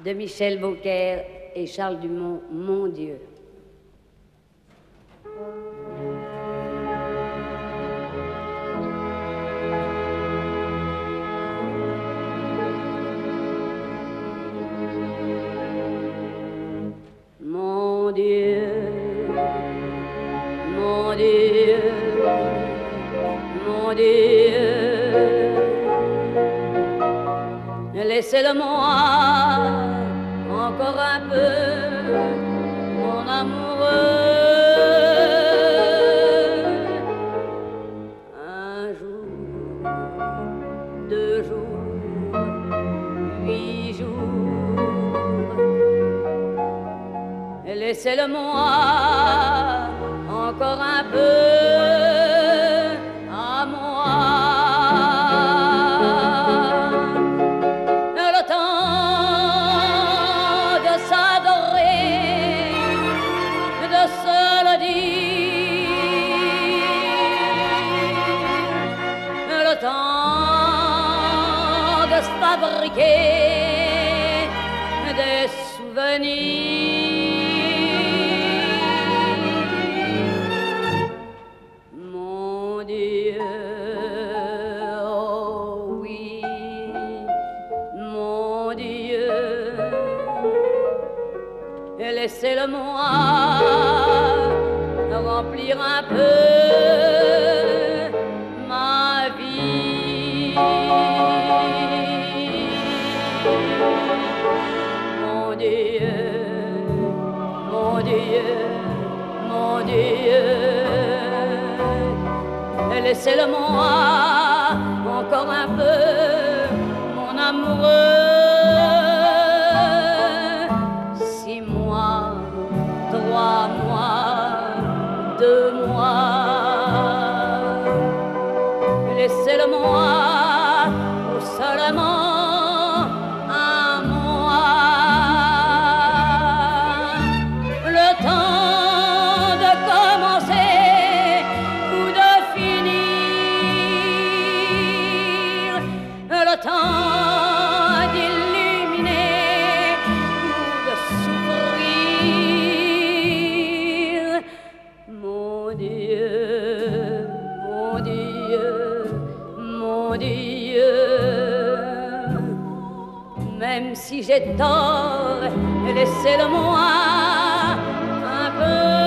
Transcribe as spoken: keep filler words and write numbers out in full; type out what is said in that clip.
de Michel Beaucaire et Charles Dumont, Mon Dieu. Mon Dieu, mon Dieu, mon Dieu, laissez-le-moi encore un peu, mon amoureux. Un jour, deux jours, huit jours, laissez-le-moi encore un peu à moi. Le temps de s'adorer, de se le dire, le temps de se fabriquer des souvenirs. Mon Dieu, oh oui, mon Dieu, laissez-le-moi remplir un peu ma vie. Mon Dieu, mon Dieu, mon Dieu, laissez-le-moi encore un peu, mon amoureux. Six mois, trois mois, deux mois, laissez-le-moi ou seulement un mois. Le temps de commencer ou de finir, le temps d'illuminer ou de souffrir. Mon Dieu, mon Dieu, mon Dieu, même si j'ai tort, laissez-le-moi un peu.